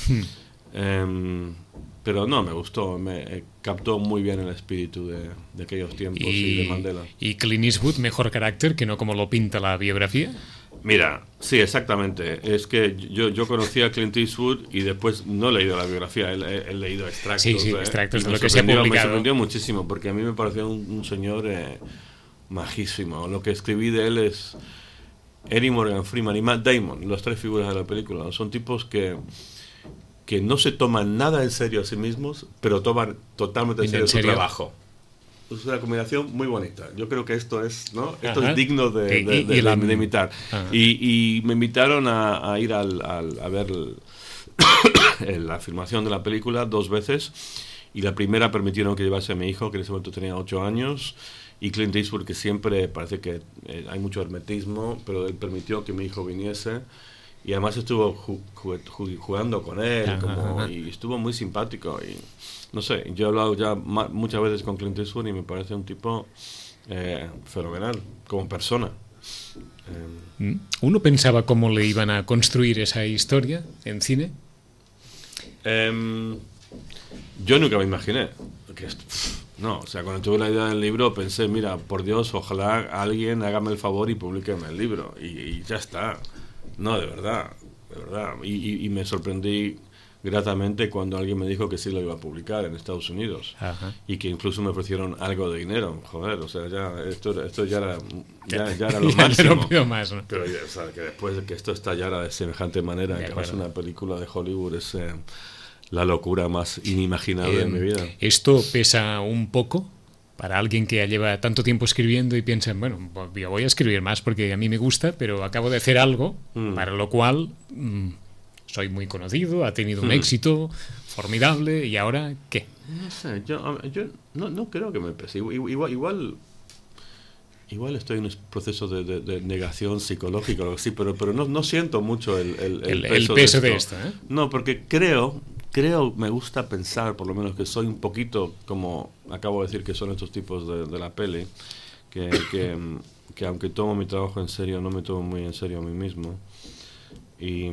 Speaker 3: um, pero no, me gustó, me eh, captó muy bien el espíritu de, de aquellos tiempos y, y de Mandela.
Speaker 2: ¿Y Clint Eastwood, mejor carácter, que no como lo pinta la biografía?
Speaker 3: Mira, sí, exactamente. Es que yo, yo conocí a Clint Eastwood y después no he leído la biografía, he, he leído extractos.
Speaker 2: Sí, sí,
Speaker 3: eh,
Speaker 2: extractos de lo que se ha publicado.
Speaker 3: Me sorprendió muchísimo porque a mí me pareció un, un señor... Eh, majísimo. Lo que escribí de él es Eddie Morgan Freeman y Matt Damon, las tres figuras de la película. Son tipos que que no se toman nada en serio a sí mismos, pero toman totalmente en serio, ¿En serio? su trabajo. Es una combinación muy bonita. Yo creo que esto es, ¿no? Esto Ajá. es digno de, de, de, de, la... de imitar. Y, y me invitaron a, a ir al, al, a ver el, la filmación de la película dos veces. Y la primera permitieron que llevase a mi hijo, que en ese momento tenía ocho años. Y Clint Eastwood, que siempre parece que eh, hay mucho hermetismo, pero él permitió que mi hijo viniese. Y además estuvo ju- ju- jugando con él, ajá, como, ajá. y estuvo muy simpático. Y no sé, yo he hablado ya ma- muchas veces con Clint Eastwood y me parece un tipo eh, fenomenal, como persona.
Speaker 2: Eh, ¿Uno pensaba cómo le iban a construir esa historia en cine?
Speaker 3: Eh, yo nunca me imaginé que esto... No, o sea, cuando tuve la idea del libro pensé, mira, por Dios, ojalá alguien hágame el favor y publíqueme el libro. Y, y ya está. No, de verdad, de verdad. Y, y, y me sorprendí gratamente cuando alguien me dijo que sí lo iba a publicar en Estados Unidos. Ajá. Y que incluso me ofrecieron algo de dinero. Joder, o sea, ya esto, esto ya era, ya, ya era lo máximo.
Speaker 2: No más, ¿no?
Speaker 3: Pero o sea, que después de que esto estallara de semejante manera, de que además una película de Hollywood es eh, la locura más inimaginable eh, de mi vida.
Speaker 2: ¿Esto pesa un poco para alguien que ya lleva tanto tiempo escribiendo y piensa, bueno, yo voy a escribir más porque a mí me gusta, pero acabo de hacer algo mm. para lo cual... Mm, soy muy conocido, ha tenido un hmm. éxito formidable, ¿y ahora qué?
Speaker 3: No sé, yo, yo no, no creo que me pese. Igual, igual, igual estoy en un proceso de, de, de negación psicológica o algo así, pero, pero no, no siento mucho el, el, el,
Speaker 2: el peso, el peso de esto. De esto ¿eh?
Speaker 3: No, porque creo, creo, me gusta pensar, por lo menos, que soy un poquito, como acabo de decir que son estos tipos de, de la peli, que, que, que aunque tomo mi trabajo en serio, no me tomo muy en serio a mí mismo. Y...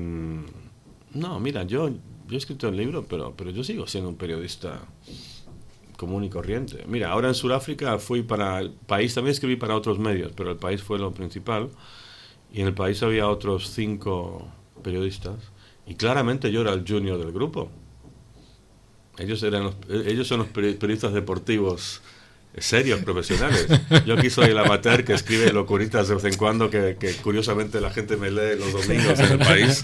Speaker 3: No, mira, yo, yo he escrito el libro, pero, pero yo sigo siendo un periodista común y corriente. Mira, ahora en Sudáfrica fui para el País, también escribí para otros medios, pero el País fue lo principal, y en el País había otros cinco periodistas, y claramente yo era el junior del grupo. Ellos, eran los, ellos son los periodistas deportivos serios, profesionales. Yo aquí soy el amateur que escribe locuritas de vez en cuando, que, que curiosamente la gente me lee los domingos en el País.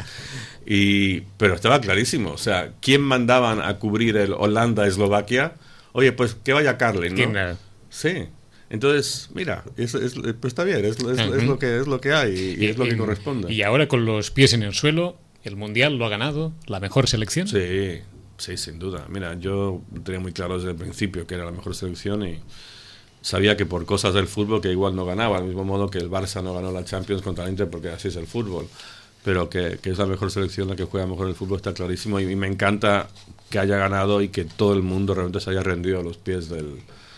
Speaker 3: Y, pero estaba clarísimo, o sea, ¿quién mandaban a cubrir el Holanda-Eslovaquia? Oye, pues que vaya Carlin, ¿no? Sí. Entonces, mira, es, es, pues está bien, es, es, uh-huh. es, lo que, es lo que hay y, y es lo que corresponde.
Speaker 2: Y ahora con los pies en el suelo, ¿el Mundial lo ha ganado la mejor selección?
Speaker 3: Sí, sí, sin duda. Mira, yo tenía muy claro desde el principio que era la mejor selección y sabía que por cosas del fútbol que igual no ganaba, al mismo modo que el Barça no ganó la Champions contra el Inter porque así es el fútbol. Pero que, que es la mejor selección, la que juega mejor el fútbol, está clarísimo. Y, y me encanta que haya ganado y que todo el mundo realmente se haya rendido a los pies del,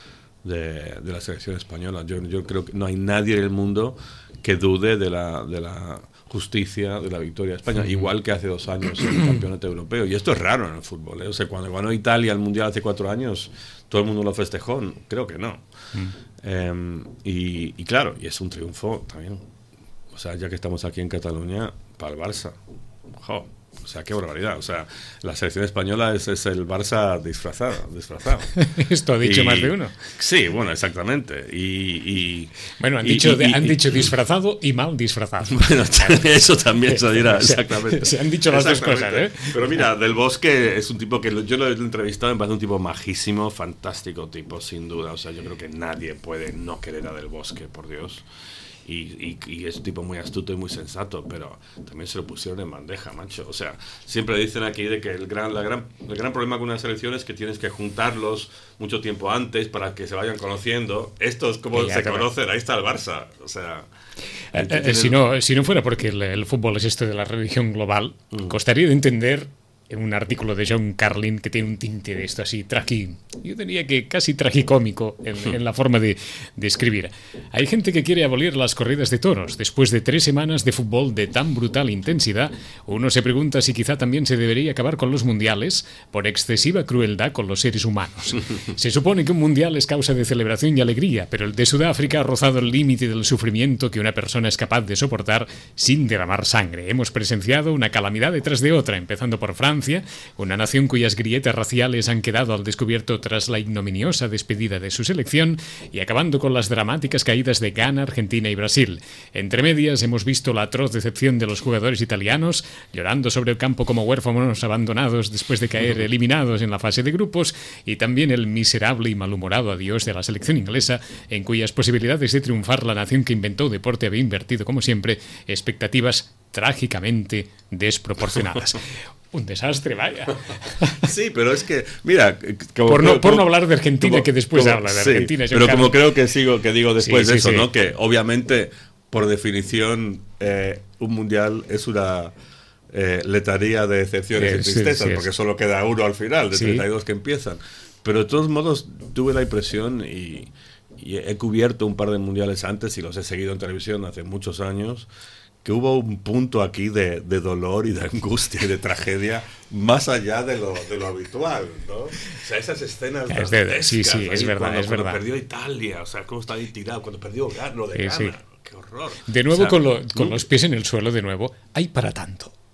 Speaker 3: de, de la selección española. Yo, yo creo que no hay nadie en el mundo que dude de la, de la justicia de la victoria de España, igual que hace dos años en el campeonato europeo. Y esto es raro en el fútbol, ¿eh? O sea, cuando ganó Italia el Mundial hace cuatro años, todo el mundo lo festejó. Creo que no. Mm. Eh, y, y claro, y es un triunfo también. O sea, ya que estamos aquí en Cataluña, para el Barça. Jo, o sea, qué barbaridad. O sea, la selección española es, es el Barça disfrazado. disfrazado.
Speaker 2: Esto ha dicho
Speaker 3: y,
Speaker 2: más de uno.
Speaker 3: Sí, bueno, exactamente. Y, y
Speaker 2: bueno, han,
Speaker 3: y,
Speaker 2: dicho,
Speaker 3: y,
Speaker 2: de, han
Speaker 3: y,
Speaker 2: dicho disfrazado y mal disfrazado.
Speaker 3: Bueno, eso también se dirá, exactamente.
Speaker 2: Se han dicho las dos cosas, ¿eh?
Speaker 3: Pero mira, Del Bosque es un tipo que yo lo he entrevistado, me parece un tipo majísimo, fantástico tipo, sin duda. O sea, yo creo que nadie puede no querer a Del Bosque, por Dios. Y, y, y es un tipo muy astuto y muy sensato, pero también se lo pusieron en bandeja, macho. O sea, siempre dicen aquí de que el gran, la gran, el gran problema con una selección es que tienes que juntarlos mucho tiempo antes para que se vayan conociendo. Estos, como se conocen, ahí está el Barça. O sea,
Speaker 2: eh, eh, si, no, si no fuera porque el, el fútbol es esto de la religión global, mm. costaría de entender en un artículo de John Carlin que tiene un tinte de esto así, tragi, yo diría que casi tragicómico en, en la forma de, de escribir. Hay gente que quiere abolir las corridas de toros. Después de tres semanas de fútbol de tan brutal intensidad, uno se pregunta si quizá también se debería acabar con los mundiales por excesiva crueldad con los seres humanos. Se supone que un mundial es causa de celebración y alegría, pero el de Sudáfrica ha rozado el límite del sufrimiento que una persona es capaz de soportar sin derramar sangre. Hemos presenciado una calamidad detrás de otra, empezando por Francia, una nación cuyas grietas raciales han quedado al descubierto tras la ignominiosa despedida de su selección, y acabando con las dramáticas caídas de Ghana, Argentina y Brasil. Entre medias hemos visto la atroz decepción de los jugadores italianos, llorando sobre el campo como huérfanos abandonados después de caer eliminados en la fase de grupos, y también el miserable y malhumorado adiós de la selección inglesa, en cuyas posibilidades de triunfar la nación que inventó deporte había invertido, como siempre, expectativas trágicamente desproporcionadas. Un desastre, vaya.
Speaker 3: Sí, pero es que, mira... Como,
Speaker 2: por, no,
Speaker 3: como,
Speaker 2: por no hablar de Argentina, como, que después
Speaker 3: como,
Speaker 2: habla de
Speaker 3: sí,
Speaker 2: Argentina.
Speaker 3: Pero como creo que sigo que digo después
Speaker 2: sí,
Speaker 3: de
Speaker 2: sí,
Speaker 3: eso,
Speaker 2: sí.
Speaker 3: ¿no? Que obviamente, por definición, eh, un mundial es una eh, letanía de excepciones sí, y tristezas, sí, sí, porque es. Solo queda uno al final, de sí. treinta y dos que empiezan. Pero de todos modos, tuve la impresión, y, y he cubierto un par de mundiales antes y los he seguido en televisión hace muchos años, que hubo un punto aquí de, de dolor y de angustia y de tragedia más allá de lo, de lo habitual, ¿no? O sea, esas escenas
Speaker 2: es de, sí, sí, es verdad,
Speaker 3: cuando,
Speaker 2: es verdad.
Speaker 3: Cuando perdió Italia, o sea, cómo está ahí tirado, cuando perdió lo de Ghana, sí, sí. Qué horror.
Speaker 2: De nuevo,
Speaker 3: o sea,
Speaker 2: con, lo, con los pies en el suelo, de nuevo, hay para tanto.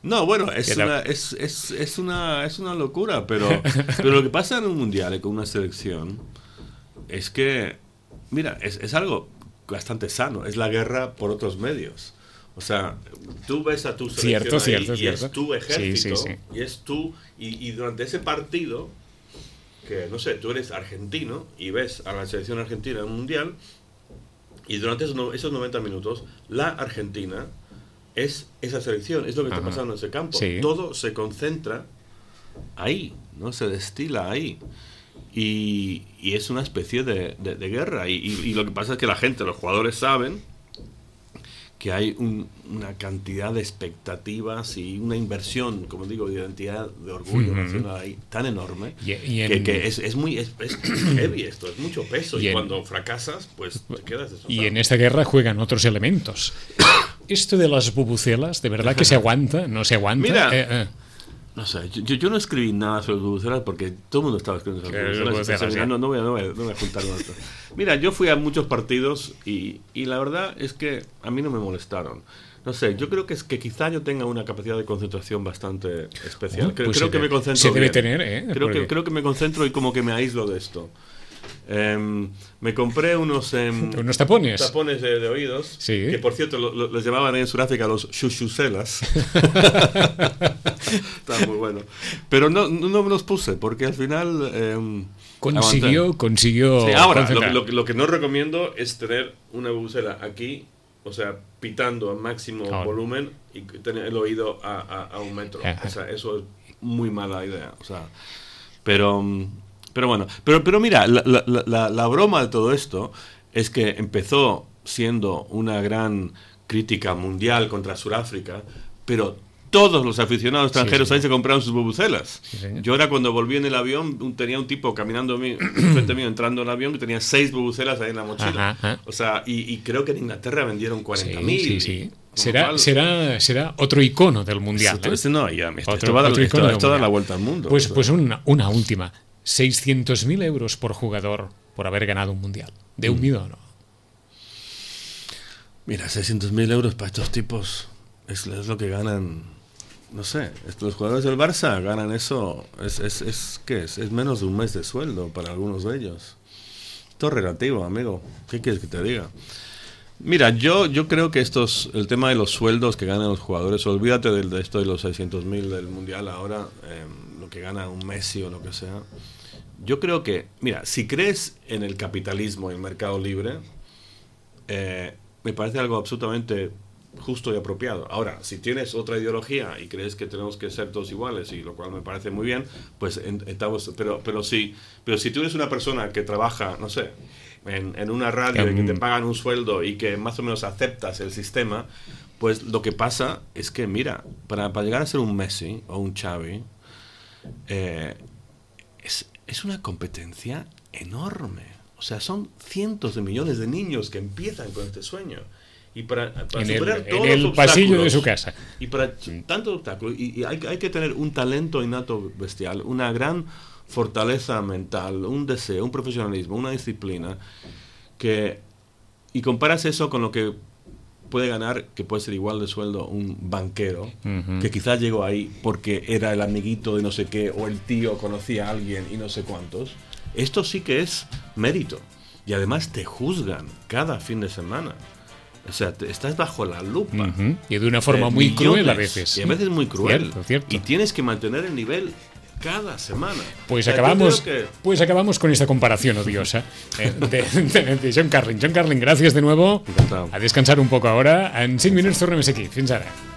Speaker 3: No, bueno, es una, es, es, es, una, es una locura, pero, pero lo que pasa en un mundial y con una selección es que, mira, es, es algo bastante sano, es la guerra por otros medios. O sea, tú ves a tu selección
Speaker 2: cierto,
Speaker 3: ahí
Speaker 2: cierto,
Speaker 3: y
Speaker 2: cierto.
Speaker 3: es tu ejército,
Speaker 2: sí, sí, sí.
Speaker 3: y es tú, y, y durante ese partido, que no sé, tú eres argentino y ves a la selección argentina en un mundial, y durante esos, no, esos noventa minutos, la Argentina es esa selección, es lo que está pasando en ese campo.
Speaker 2: Sí.
Speaker 3: Todo se concentra ahí, ¿no? Se destila ahí. Y, y es una especie de, de, de guerra. Y, y, y lo que pasa es que la gente, los jugadores saben que hay un, una cantidad de expectativas y una inversión, como digo, de identidad, de orgullo
Speaker 2: uh-huh.
Speaker 3: nacional ahí, tan enorme,
Speaker 2: y, y en,
Speaker 3: que, que es, es muy es, es heavy esto, es mucho peso. Y,
Speaker 2: y en,
Speaker 3: cuando fracasas, pues te quedas destrozado.
Speaker 2: Y en esta guerra juegan otros elementos. Esto de las bubucelas, ¿de verdad que se aguanta? ¿No se aguanta?
Speaker 3: Mira,
Speaker 2: eh, eh.
Speaker 3: no sé, yo, yo no escribí nada sobre las bubucelas porque todo el mundo estaba escribiendo sobre las bubucelas.
Speaker 2: bubucelas,
Speaker 3: Sí. No, no, voy a, no, voy a, no voy a juntar con esto. Mira, yo fui a muchos partidos y, y la verdad es que a mí no me molestaron. No sé, yo creo que es que quizá yo tenga una capacidad de concentración bastante especial.
Speaker 2: Oh,
Speaker 3: creo
Speaker 2: pues
Speaker 3: creo
Speaker 2: se
Speaker 3: que
Speaker 2: de,
Speaker 3: me concentro
Speaker 2: se debe
Speaker 3: bien.
Speaker 2: tener, ¿eh?
Speaker 3: Creo
Speaker 2: Porque...
Speaker 3: que, creo que me concentro y como que me aíslo de esto. Eh, me compré unos eh,
Speaker 2: unos tapones
Speaker 3: tapones de, de oídos,
Speaker 2: sí.
Speaker 3: que por cierto lo, lo, los llamaban en Sudáfrica los chuchucelas. Está muy bueno. Pero no, no, no me los puse porque al final eh,
Speaker 2: consiguió,
Speaker 3: aguanté.
Speaker 2: consiguió.
Speaker 3: Sí, ahora, lo, lo, lo que no recomiendo es tener una bubucela aquí, o sea, pitando a máximo oh. volumen y tener el oído a, a, a un metro. O sea, eso es muy mala idea. O sea, pero... Pero bueno, pero, pero mira, la, la, la, la broma de todo esto es que empezó siendo una gran crítica mundial contra Sudáfrica, pero todos los aficionados extranjeros sí, sí. ahí se compraron sus bubucelas. Sí, Yo ahora cuando volví en el avión tenía un tipo caminando mí, frente mío entrando en el avión que tenía seis bubucelas ahí en la mochila. Ajá, ajá. O sea, y, y creo que en Inglaterra vendieron cuarenta mil.
Speaker 2: Sí, sí, sí. Será, cual, será, será otro icono del mundial.
Speaker 3: Esto,
Speaker 2: ¿eh?
Speaker 3: este no, ya, esto,
Speaker 2: otro,
Speaker 3: esto va a dar, esto, esto da la vuelta al mundo.
Speaker 2: Pues,
Speaker 3: o sea.
Speaker 2: pues una, una última. seiscientos mil euros por jugador por haber ganado un mundial. ¿De un millón o no?
Speaker 3: Mira, seiscientos mil euros para estos tipos es, es lo que ganan. No sé, los jugadores del Barça ganan eso. Es, es, es, ¿qué es? Es menos de un mes de sueldo para algunos de ellos. Esto es relativo, amigo. ¿Qué quieres que te diga? Mira, yo, yo creo que estos, el tema de los sueldos que ganan los jugadores, olvídate de, de esto de los seiscientos mil del mundial ahora. Eh, que gana un Messi o lo que sea. Yo creo que, mira, si crees en el capitalismo y el mercado libre, eh, me parece algo absolutamente justo y apropiado. Ahora, si tienes otra ideología y crees que tenemos que ser todos iguales, y lo cual me parece muy bien, pues en, estamos, pero, pero, si, pero si tú eres una persona que trabaja, no sé, en, en una radio um, y que te pagan un sueldo y que más o menos aceptas el sistema, pues lo que pasa es que, mira, para, para llegar a ser un Messi o un Xavi, Eh, es, es una competencia enorme. O sea, son cientos de millones de niños que empiezan con este sueño. Y para, para
Speaker 2: en
Speaker 3: superar
Speaker 2: el,
Speaker 3: todos
Speaker 2: en el
Speaker 3: los
Speaker 2: pasillo de su casa.
Speaker 3: Y para tantos obstáculos. Y, y hay, hay que tener un talento innato bestial, una gran fortaleza mental, un deseo, un profesionalismo, una disciplina. Que, y comparas eso con lo que puede ganar, que puede ser igual de sueldo, un banquero, uh-huh. que quizás llegó ahí porque era el amiguito de no sé qué, o el tío conocía a alguien y no sé cuántos. Esto sí que es mérito. Y además te juzgan cada fin de semana. O sea, te, estás bajo la lupa.
Speaker 2: Uh-huh. Y de una forma eh, muy millones, cruel a veces.
Speaker 3: Y a veces muy cruel.
Speaker 2: Cierto, cierto.
Speaker 3: Y tienes que mantener el nivel cada semana.
Speaker 2: Pues,
Speaker 3: o sea,
Speaker 2: acabamos,
Speaker 3: que...
Speaker 2: pues acabamos con esta comparación odiosa eh, de, de, de John Carlin. John Carlin, gracias de nuevo.
Speaker 3: Encantado.
Speaker 2: A descansar un poco ahora. En cinc minuts tornem a ser aquí. Fins ara.